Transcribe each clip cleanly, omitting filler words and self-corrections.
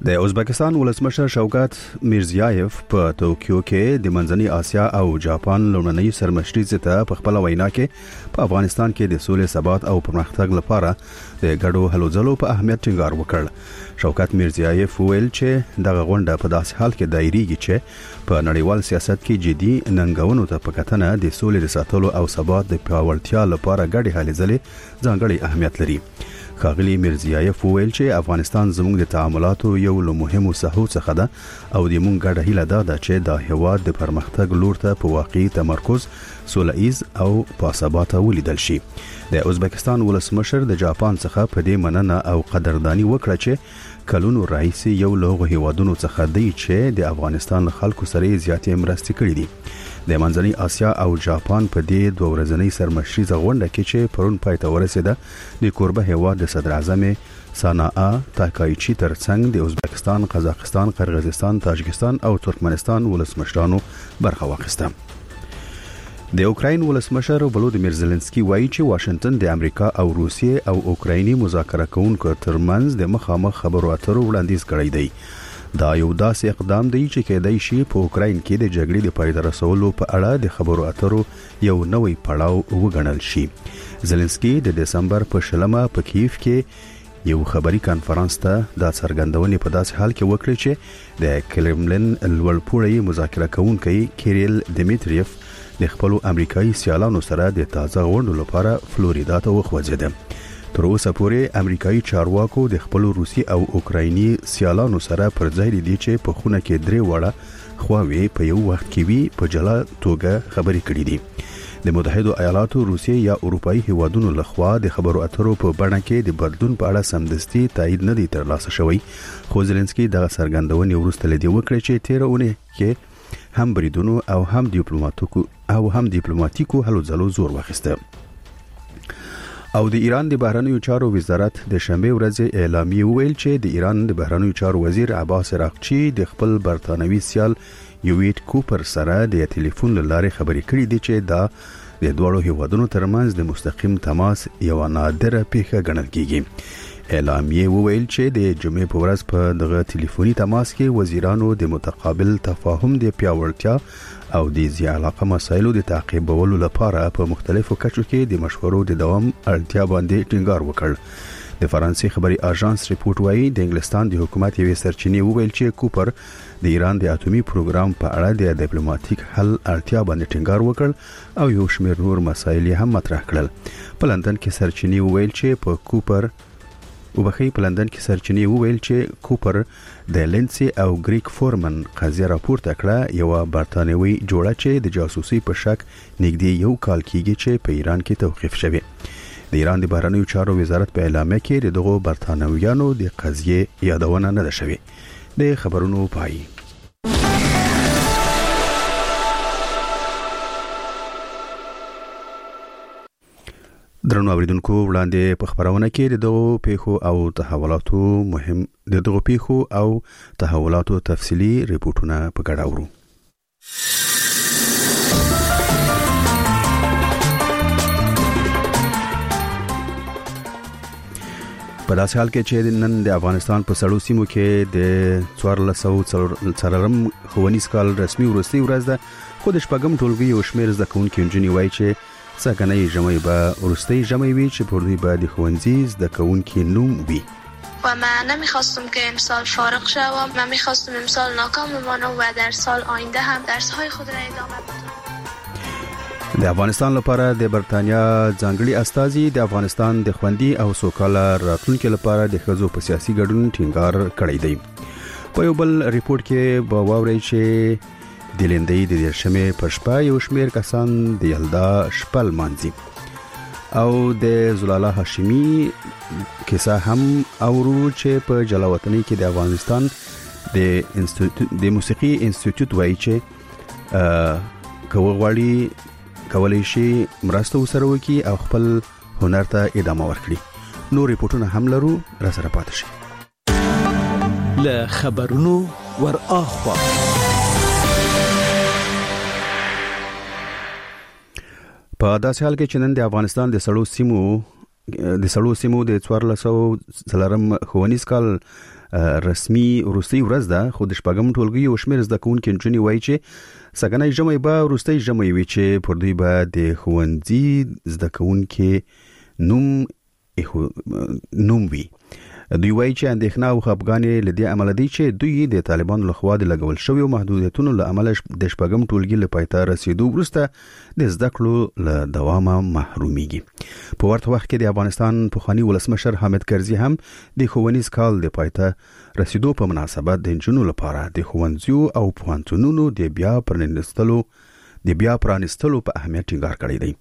د ازبکستان ولسمشر شوکت میرزیایف په توکیو کې د منځنۍ آسیا او جاپان لومړنۍ سرمشري ته په خپل وینا کې په افغانستان کې د سولې ثبات او پرمختګ لپاره د ګډو هلو ځلو په اهمیت ټینګار وکړ. شوکت میرزیایف ویل چې دغه غونډه په داسې حال کې دایریږي چې په نړیوال سیاست کې جدي ننګونو ته په کتنه د سولې د ساتلو او ثبات د پیاوړتیا لپاره ګډې هلې ځلې ځانګړي اهمیت لري. ښاغلي میرزیایف ویل چې افغانستان زموږ د تعاملاتو یو له مهمو ساحو څخه ده او د موږ ګډه هیله ده چې د هیواد د پرمختګ لور ته په واقعي تمرکز سوله‌ایز او باثباته ولیدل شي. د ازبکستان ولسمشر د جاپان څخه په دې مننه او قدردانی وکړه چې کلونو راهیسې یو له هیوادونو څخه دی چې د افغانستان خلکو سره زیاتې مرستې کړې دي. د منځنۍ آسیا او جاپان په دې دوه ورځنۍ سرمشري غونډه کې چې پرون پای ته ورسېده د کوربه هیواد د صدر اعظم ساناء تاکایچی ترڅنګ د ازبکستان، قزاقستان، قرغیزستان، تاجکستان او ترکمنستان ولسمشرانو برخه واخیسته. د اوکراین ولسمشر ولودیمیر زيلنسکي وایي چې واشنگټن د امریکا او روسیې او اوکرایني مذاکره کوونکو ترمنځ د مخامخ خبرو اترو وړاندیز کړی دی. دا یو داسې اقدام دی چې کېدای شي په اوکراین کې د جګړې د پای ته رسولو په اړه د خبرو اترو یو نوې پړاو وګڼل شي. زيلنسکي د دسمبر په 20 په کیف کې یو خبري کانفرنس ته د څرګندونې په داسې حال کې وکړي چې د کریملن لوړپوړی مذاکره کوونکی کیریل دیمیتریف د خپل امریکایي سیالانو سره د تازه غونډو لپاره فلوریدا ته وخوځیده. تر اوسه پورې امریکایي چارواکو د خپل روسي او اوکرایني سیالانو سره پر ځای دي چې په خونه کې درې وړه خواوې په یو وخت کې وي په جلا توګه خبرې کړې دي. د متحده ایالاتو، روسیې یا اروپאי هیوادونو لخوا د خبرو اترو په بڼه کې د بدلون په اړه سمدستي تایید نه دی ترلاسه شوی، خو زيلنسکي د څرګندونې وروسته لیدي وکړي چې 13 اونۍ کې هم بریدونو او هم ډیپلوماټیکو هلو ځلو زور واخیسته. او د ایران د بهرنیو چارو وزارت د شنبه ورځ اعلامیه ویل چې د ایران د بهرنیو چارو وزیر عباس راغچی د خپل برتانوي سیال یویټ کوپر سره د ټلیفون لارې خبرې کړې دي چې دا د دوړو هیوادونو ترمنځ د مستقیم تماس یو نادره پیښه ګڼل کیږي. اعلامیه ویل چې د جمعې په ورځ په دغه ټلیفوني تماس کې وزیرانو د متقابل تفاهم د پیاوړتیا او د ځای علاقه مسایلو د تعقیبولو لپاره په مختلفو کچو کې د مشورو د دوام اړتیا باندې ټینګار وکړ. د فرانسې خبري اژانس ریپورت وايي د انګلستان د حکومت یوې سرچینې وویل چې کوپر د ایران د اټومي پروګرام په اړه د ډیپلوماټیک حل اړتیا باندې ټینګار وکړ او یو شمېر نور مسایل هم مطرح کړل. په لندن کې سرچینې وویل چې کوپر د لینسي او گریک فورمن قضیه راپورته کړه، یو برتانوي جوړه چې د جاسوسي په شک نږدې یو کال کېږي چې په ایران کې توقیف شوی. د ایران د بهرنیو چارو وزارت په اعلامیه کې دغه برتانویانو د قضیه یادونه نه ده شوی. د خبرونو پای. درنو اوریدونکو، وړاندې په خبرونه کې دغه پیښو او تحولاتو تفصیلی ریپورتونه په ګډه اورو. په داسې حال کې چې نن د افغانستان په سړو سیمو کې د 1404 ښوونیز کال رسمي وروستۍ ورځ ده، خو د شپږم ټولګي یو شمېر زده کوونکي نجونې وایي چې څنګهنۍ ژمی به وروستۍ ژمی وي چې پر دوی به د ښوونځي زده کوونکي نوم وي. و من نمیخواستم که امسال فارغ شوم، من میخواستم امسال ناکام بمانم و در سال آینده هم درس‌های خود را ادامه بدم. د افغانستان لپاره د برتانیا ځانګړي استازي د افغانستان د خوندي او سوکاله راتلونکو لپاره د ښځو په سیاسي ګډون ټینګار کړی دی. په یو بل ریپورت کې به واورئ چې د لندې د شمې په شپه یو شمېر کسان د یلدا شپه لمانځي او د زلاله هاشمي کیسه هم اورو چې په جلاوطنۍ کې د افغانستان د موسیقي انسټیټیوټ وایي چې کولای شي مرسته وسره وکړي او خپل هنر ته ادامه ورکړي. نور ریپورتونه هم لرو، را سره پاتې شئ. له خبرونو ور اخوا په داسې حال کې چې نن د افغانستان د سړو سیمو د 1404 ښوونیز کال رسمي وروستي ورځ ده، خو د شپږم ټولګي او شمېر زده کوونکو نجونې وایي چې سګنۍ ژمي به وروستي ژمي وي چې پر دوی به د ښوونځي زده کوونکو نوم وي. دوی وایي چې اندېښنه او خپګانې لدې عمل دي چې دوی د طالبانو لخوا د لګول شوی محدودیتونو له امله د شپږم ټولګي له پایته رسیدو وروسته د زده کړو له دوامه محروميږي. په ورته وخت کې د افغانستان پخوانی ولسمشر حامد کرزي هم د ښوونیز کال د پایته رسیدو په مناسبت د نجونو لپاره د ښوونځیو او پوهنتونونو د بیا پرانیستلو په اهمیت ټینګار کړی دی.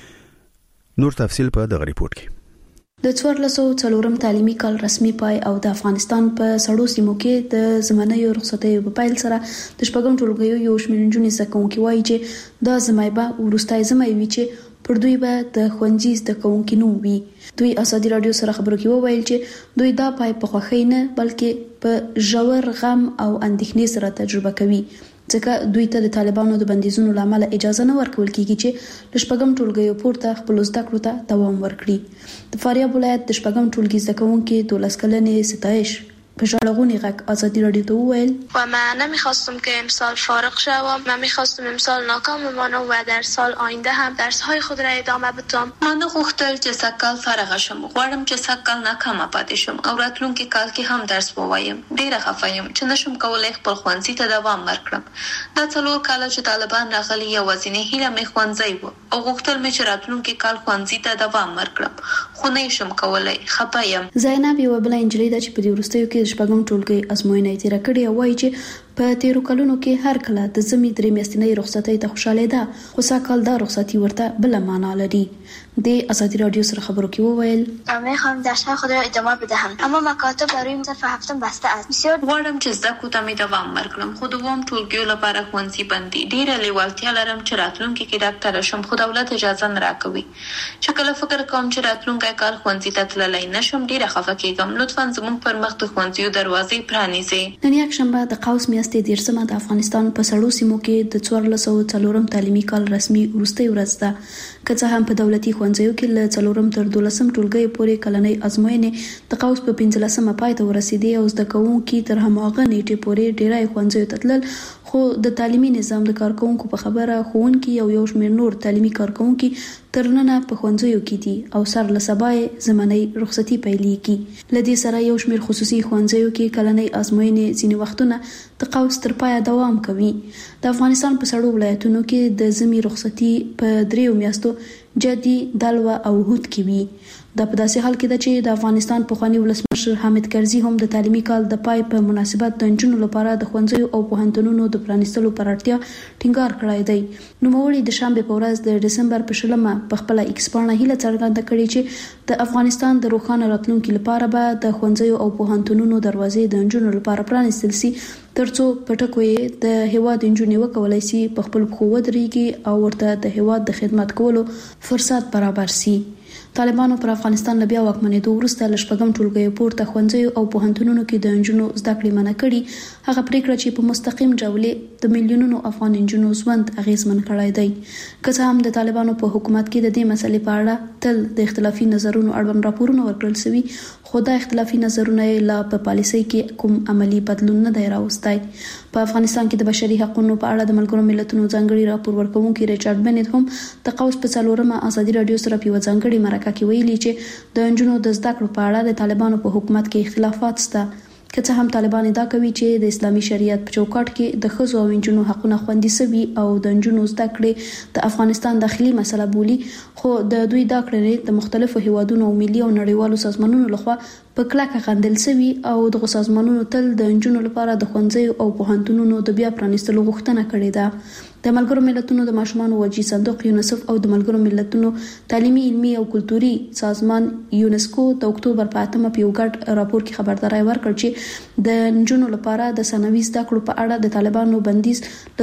نور تفصیل په دغه ریپورت کې. د 1404 تعلیمي کال رسمي پای او د افغانستان په سړو سیمو کې د زمانیو رخصتیو په پیل سره د شپږم ټولګیو یو شمېر نجونې زده کوونکي وایي چې دا زمای به وروستای زمای وي چې پر دوی به د ښوونځي زده کوونکي نوم وي. دوی ازادي راډیو سره خبرو کې وویل چې دوی دا پای په خوښۍ نه بلکې په ژور غم او اندېښنې سره تجربه کوي، ځکه دوی ته د طالبانو د بندیزونو لامل اجازه نه ورکول کیږي چې د شپږم ټولګیو پورته خپل زده کړو ته دوام ورکړي. د فاریاب ولایت د شپږم ټولګي زده کوونکي 12 کلنې ستایش به ژړغونی غږ ازادي راډیو ته وویل و من نمیخواستم که امسال فارغ شوم. من میخواستم امسال ناکام بمانم و در سال آینده هم درس‌های خود را ادامه بدم. من غوښتل چې سږکال فارغ شم. غواړم چې سږکال ناکامه پاتې شم او راتلونکي کال کې هم درس ووایم. ډیره خفه یم چې نشم کولای خپل ښوونځي ته دوام ورکړم. دا 4 کاله چې طالبان راغلي یوازینی هیله مې ښوونځی و او غوښتل مې چې راتلونکي کال ښوونځي ته دوام ورکړم، خو نه شم کولای. خفه یم. زینب یو بل انجلۍ ده چې په دې وروستیو کې شپږم ټولګي ازموینه تیر کړې او وایي چې په تیرو کلونو کې هر کله د زمي درې میاشتنۍ رخصتۍ ته خوشاله ده، خو ساکال دا رخصتي ورته بل معنا لري. د ازادي راډیو سره خبرو کې وویل من خواهم درس‌های خود را ادامه بدهم اما مکاتب برای صف هفتم بسته است. بسیار غواړم چې زده کړو ته مې دوام ورکړم، خو دوام ټولګیو لپاره ښوونځي بند دي. ډیره لیوالتیا لرم چې راتلونکي کې ډاکټر شم، خو دولت اجازه نه راکوي. چې کله فکر کوم چې راتلونکي کال ښوونځي ته تللی نشم ډیره خفه کېږم. لطفا زموږ پر مخ د ښوونځیو دروازې پرانیزئ. نن یک شنبه د قوس میاشتې 13 د افغانستان په سړو سیمو کې د 1404 تعلیمي کال رسمي وروستۍ ورځ ده، که څه هم په دولتي ښوونځیو کې له 4 تر 12 ټولګي پورې کلنۍ ازموینې د قوس په 15 پای ته ورسېدې او زده کوونکي تر هماغه نیټې پورې ډیری ښوونځیو ته تلل، خو د تعلیمي نظام د کارکونکو په خبره ښوونکي او یو شمېر نور تعلیمي کارکونکي تر ننه په ښوونځیو کې دي او سر له سبا زماني رخصتي پیلېږي. لدې سره یو شمېر خصوصي ښوونځیو کې کلنۍ ازموینې ځینې وختونه د قوس تر پایه دوام کوي. د افغانستان په سړو ولایتونو کې د زمي رخصتي په 3 میاشتو جدي دلوا او هوت کې وي. دا په داسې حال کې ده چې د افغانستان پخوانی ولسمشر حامد کرزي هم د تعلیمي کال د پای په مناسبت د نجونو لپاره د ښوونځیو او پوهنتونونو د پرانیستلو پر اړتیا ټینګار کړی دی. نوموړي د شنبه په ورځ د دسمبر په 20 په خپل ایکس باندې هیله څرګنده کړې چې د افغانستان د روښانه راتلونکي لپاره به د ښوونځیو او پوهنتونونو دروازې د نجونو لپاره پرانیستل شي، ترڅو پټکوي د هیواد نجونې وکولای شي په خپل خو ودرېږي او ورته د هیواد د خدمت کولو فرصت برابر شي. طالبانو پر افغانستان له بیا واکمنېدو وروسته له شپږم ټولګیو پورته ښوونځیو او پوهنتونونو کې د نجونو زده کړې منع کړي. هغه پریکړه چې په مستقیم ډول د میلیونونو افغان نجونو ژوند اغیزمن کړی دی. که څه هم د طالبانو په حکومت کې د دې مسلې په اړه تل د اختلافي نظرونو اړوند راپورونه ورکړل شوي، خو دا اختلافي نظرونه لا په پالیسۍ کې کوم عملی بدلون نه دی راوستی. په افغانستان کې د بشري حقوقو په اړه د ملګرو ملتونو ځانګړي راپور ورکوونکي ریچارډ بنت هم د قوس په 4مه ازادي راډیو سره په ځانګړي مرکه کې ویلي چې د نجونو د زده کړو په اړه د طالبانو په حکومت کې اختلافات شته. که څه هم طالبان ادعا کوي چې د اسلامي شریعت په چوکاټ کې د ښځو او نجونو حقونه خوندي شوي او د نجونو زده کړې د افغانستان داخلي مسله بولي، خو د دوی دا کړنې د مختلفو هیوادونو او ملي او نړیوالو سازمانونو لخوا په کلکه غندل شوي او د سازمانونو تل د نجونو لپاره د ښوونځیو او پوهنتونونو د بیا پرانیستلو غوښتنه کړې ده. د ملګرو ملتونو د ماشومانو وجهي صندوق یونیسف او د ملګرو ملتونو تعلیمي علمي او کلتوري سازمان یونسکو د اکتوبر په 8 په یو ګډ راپور کې خبرداري ورکړه چې د نجونو لپاره د ثانوي زده کړو په اړه د طالبانو بندیز د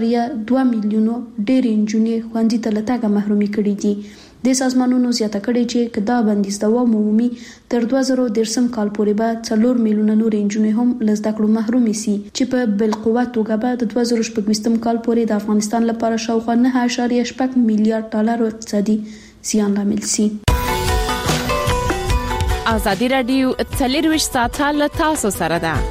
2.2 میلیونو ډېرې نجونې ښوونځي ته له تګه محرومي کړي دي. د سازمانونو زیاته کړي چې کدا بندیز دوام عمومي تر 2013 کال پورې به 4 میلیونه نور نجونې هم له زده کړو محرومې شي، چې په بالقوه توګه به د 2016 کال پورې د افغانستان لپاره شاوخوا 9.8 میلیارډ ډالر اقتصادي زیان لامل شي. ازادي رادیو 24 ساعته له تاسو سره ده.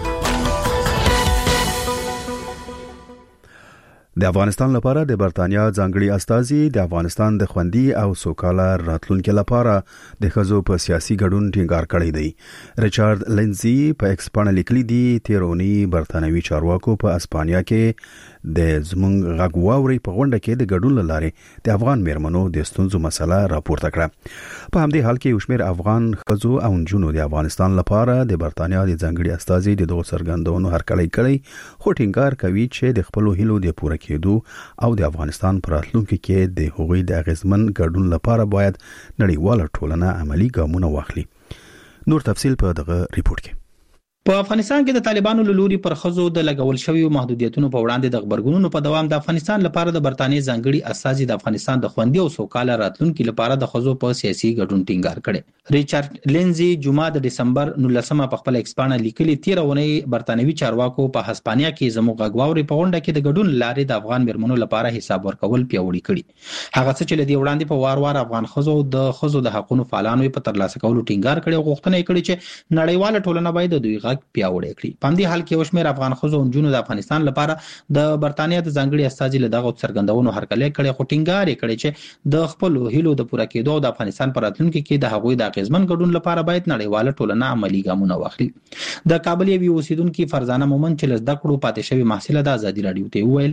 د افغانستان لپاره د برتانیا ځانګړي استازي د افغانستان د خوندي او سوکاله راتلونکو لپاره د ښځو په سیاسي ګډون ټینګار کړی دی. ریچارډ لینزي په ایکس باندې لیکلي دي تیرونی برتانوي چارواکو په اسپانیا کې د زمونږ غږ واوري په غونډه کې د ګډون لارې د افغان میرمنو د ستونزو مسله راپورته کړه. په همدې حال کې یو شمېر افغان ښځو او نجونو د افغانستان لپاره د برتانیا د ځانګړي استازي د دغو څرګندونو هرکلی کړی، خو ټینګار کوي چې د خپل هیلو د پوره کېدو او د افغانستان پر راتلونکي کې د هغوی د اغیزمن ګډون لپاره باید نړیواله ټولنه عملی ګامونه واخلي. نور تفصیل په دغه ریپورت کې. په افغانستان کې د طالبانو له لوري پر ښځو د لګول شویو محدودیتونو په وړاندې د خبرګونونو په دوام د افغانستان لپاره د برتانیې ځانګړي استازي د افغانستان د خوندي او سوکاله راتلونکو لپاره د ښځو په سیاسي ګډون ټینګار کړي. ریچارډ لینزي جمعه د دسمبر 19 په خپل ایکس باندې لیکلي تیرونی برتانوي چارواکو په هسپانیا کې زموږ غږواوري په غونډه کې د ګډون لارې د افغان میرمنو لپاره حساب ورکول پیوړی کړي. هغه څه چې لدی وړاندې په وار افغان ښځو د حقوقو فعالانو په ترلاسه کولو ټینګار کړي او غوښتنه کړي چې نړیواله ټولنه باید د دوی غږ پیوړی کړي. په دې حال کې یو شمېر افغان ښځو او نجونو د افغانستان لپاره د برتانیا د ځانګړي استازي له دغه څرګندونو هرکلی کړي، خو ټینګار کړي چې د خپل هیلو د پوره کېدو او د افغانستان پر راتلونکي کې د هغوی د اغیزمن ګډون لپاره باید نړیواله ټولنه عملی ګامونه واخلي. د کابل یو اوسیدونکو فرزانه مومن چې لږ د کړو پاتې شوی محصله د ازادي رادیو ته ویل،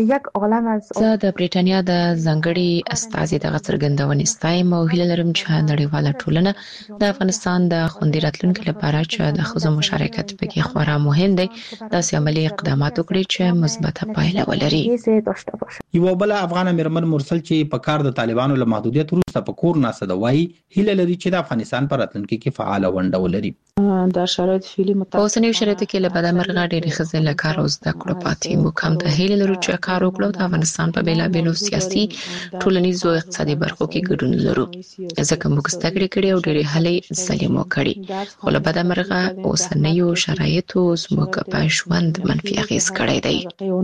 زه د بریټانیا د ځانګړي استازي د څرګندونې ستایم او هیله لرم چې نړیواله ټولنه د افغانستان د خوندي راتلونکو لپاره چې د ښځو مشارکت پکې خورا مهم دی داسې عملی اقدامات وکړي چې مثبته پایله ولري. یو بل افغان میرمن مرسل چې په کار د طالبانو له محدودیت وروسته په کور ناسه د وای هیله لري چې د افغانستان پر راتلونکي کې فعال ونډه ولري. د شرایط فعلی په اوسنیو شرایطو کې له بدمرغه ډېرې ښځې له کار او زده کړو پاتې موږ هم د هیله لرو چې کار وکړو د افغانستان په بیلابیلو سیاسي ټولنیزو او اقتصادي برخو کې ګډون لرو ځکه موږ زده کړې کړې او ډېرې هلې ځلې مو کړې، خو له بدمرغه اوسنیو شرایطو زموږ په ژوند منفي اغیز کړی دی.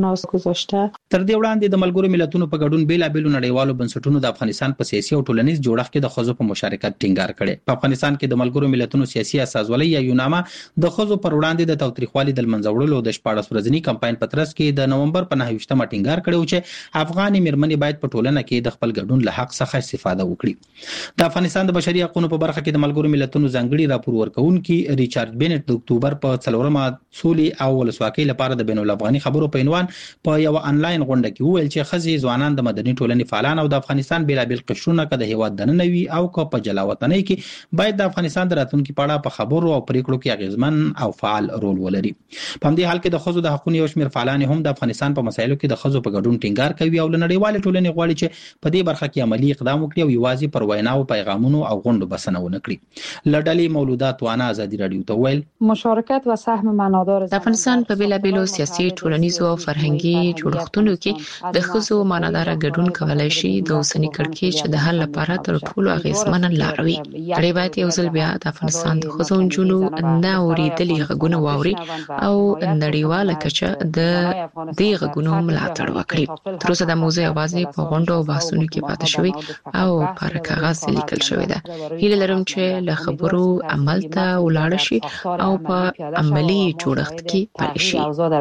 تر دې وړاندې د ملګرو ملتونو په ګډون بیلابیلو نړیوالو بنسټونو د افغانستان په سیاسي او ټولنیز جوړښت کې د ښځو په مشارکت ټینګار کړي. په افغانستان کې د ملګرو ملتونو سیاسي اساسولۍ یا یوناما د ښځو پر وړاندې د تاوتریخوالي د منځه وړلو د 14 ورځنی کمپاین په ترڅ کې د نومبر په 9 ټینګار کړي چې افغاني میرمنې باید په ټولنه کې د خپل ګډون له حق څخه استفاده وکړي. د افغانستان د بشري حقوقو په برخه کې د ملګرو ملتونو ځانګړي راپور ورکونکي ریچارډ بینټ د اکتوبر په 4 سولې او ولسواکۍ لپاره د بین الافغاني خبرو په عنوان په یو انلاین غونډه کې وویل چې ښځې ځوانان د مدني ټولنې فعالان او د افغانستان بیلابیل قشرونه که د هیواد دننه وي او که په جلا وطنۍ کې باید د افغانستان د راتلونکي په اړه په خبرو او پریکړو کې اغیزمن او فعال رول ولري. په همدې حال کې د ښځو د حقوقو یو شمېر فعالان هم د افغانستان په مسایلو کې د ښځو په ګډون ټینګار کوي او نړیوال ټولنې غواړي چې په دې برخه کې عملی اقدام وکړي او یوازې پر ویناو پیغامونو او غونډو بسنه ونه کړي. لړډلې مولودات وانا ازادي رادیو ته ویل، مشارکت و سهم معنادار د افغانستان په بیلابیلو سیاسي ټولنیزو او فرهنګي جوړښتونو کې د ښځو معنادار ګډون کولای شي د اوسنی کړکېچ د حل لپاره تر ټولو اغیزمن لار وي. ریبات یو ځل بیا د افغانستان د ښځو نجونو نه اوریدلي غږونه واوري او نړیواله کچه د دې غږونو ملاتړ وکړي. تر اوسه د موضوع یوازې په غونډو او بحثونو کې پاتې شوی او پر کاغذ لیکل شوی ده. هیله لرم چې له خبرو عمل ته ولاړ شي او په عملی جوړښت کې پاتې شي.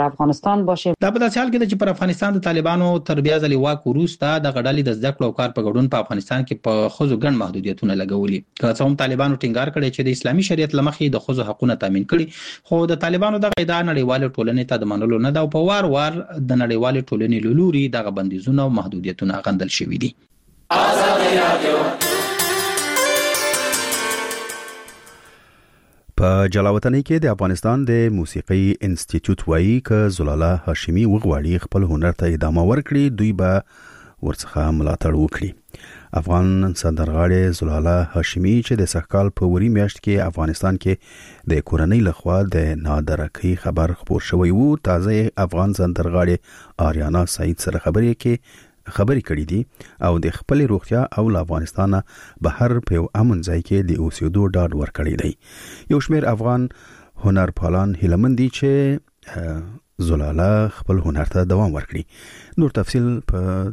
دا په داسې حال کې چې پر افغانستان د طالبانو تر بیا ځلې واک وروسته د غډالې د زده کړو او کار په ګډون په افغانستان کې په ښځو ګڼ محدودیتونه لګولي. که څه هم طالبانو ټینګار کړی چې د اسلامي شریعت لمخې د ښځو حقوقونه تامین کړي، خو د طالبانو دغه ادعا نړیوال ټولنې ته د منلو نه ده او په وار د نړیوال ټولنې له لوري دغه بندیزونه او محدودیتونه غندل شوي دي. په جلاوطنۍ کې د افغانستان د موسیقي انسټیټیوټ وایي ک زلاله هاشمي وغواړي خپل هنر ته ادامه ورکړي، دوی به ورڅخه ملاتړ وکړي. افغان سندرغاړې زلاله هاشمي چې د سږکال په وری میاشت کې افغانستان کې د کورنۍ لخوا د نادرکۍ خبر خبر شوی وو، تازه افغان سندرغاړې آریانا سعید سره خبرې کړې دي او د خپل روغتیا او افغانستان بهر په امن ځای کې د اوسېدو ډاډ ورکړی دی. یو شمېر افغان هنرپالان هیلمن دي چې زلاله خپل هنر ته دوام ورکړي. نور تفصیل په